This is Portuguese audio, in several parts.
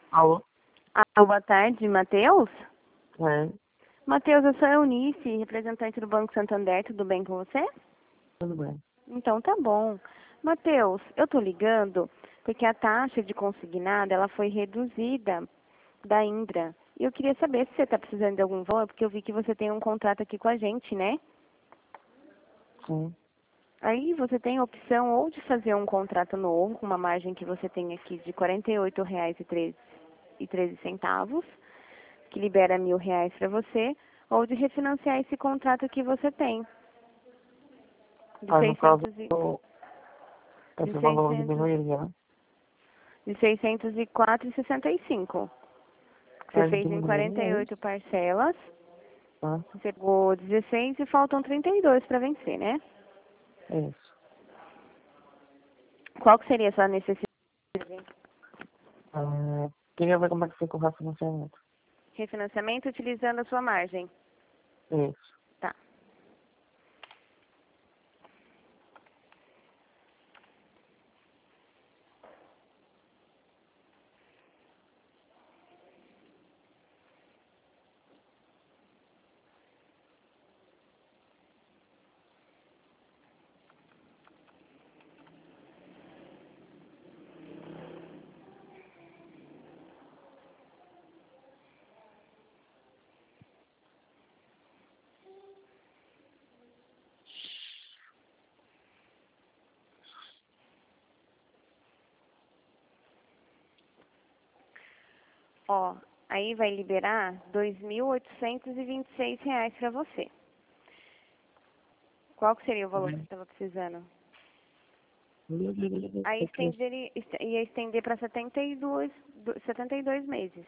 Alô? Boa tarde, Matheus. É, Matheus, eu sou a Eunice, representante do Banco Santander. Tudo bem com você? tudo bem. Então tá bom. Matheus, eu tô ligando porque a taxa de consignada ela foi reduzida da Indra. E eu queria saber se você está precisando de algum valor, porque eu vi que você tem um contrato aqui com a gente, né? Sim. Aí você tem a opção ou de fazer um contrato novo, com uma margem que você tem aqui de R$ 48,13, que libera R$ 1.000 para você, ou de refinanciar esse contrato que você tem, de Aí, no caso, 600 e, de esse valor 600, diminuiria, né? de 604,65. Você Aí fez em diminuiria, é 48 isso? parcelas, Certo? você pagou 16 e faltam 32 para vencer, né? É isso. Qual que seria a sua necessidade? Queria ver como é que fica o refinanciamento. Refinanciamento utilizando a sua margem. Isso. Tá. Ó, aí vai liberar R$ 2.826 para você. Qual que seria o valor que você estava precisando? Aí ia estender para 72 meses.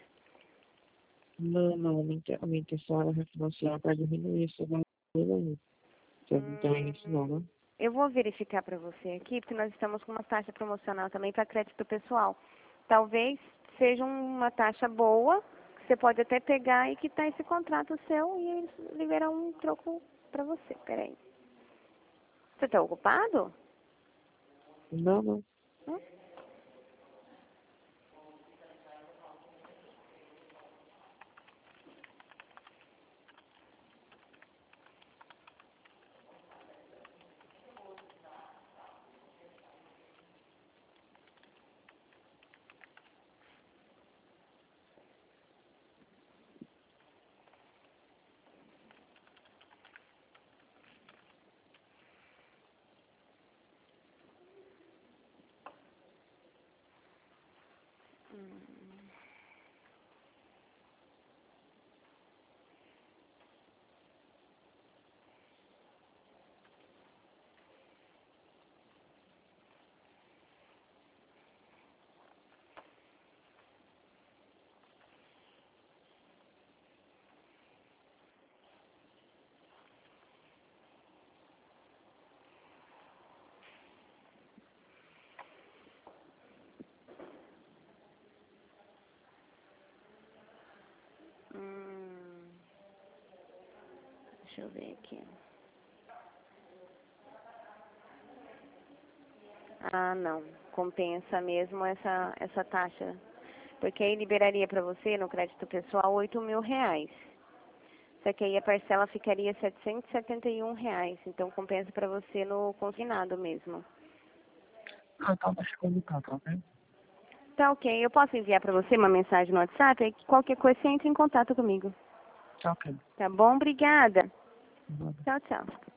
Não, a minha intenção era refinanciar para diminuir esse valor aí. Você não tem isso não, né? Eu vou verificar para você aqui, porque nós estamos com uma taxa promocional também para crédito pessoal. Talvez seja uma taxa boa, que você pode até pegar e quitar esse contrato seu e eles liberar um troco para você. Peraí. Você está ocupado? Não. Hum? Hum, deixa eu ver aqui. Ah, não. Compensa mesmo essa taxa. Porque aí liberaria para você, no crédito pessoal, R$ 8.000. Só que aí a parcela ficaria R$ 771. Então compensa para você no consignado mesmo. Então deixa eu indicar, tá ok? Tá ok. Eu posso enviar para você uma mensagem no WhatsApp? Aí qualquer coisa você entra em contato comigo. Tá ok. Tá bom? Obrigada. Nada. Tchau, tchau.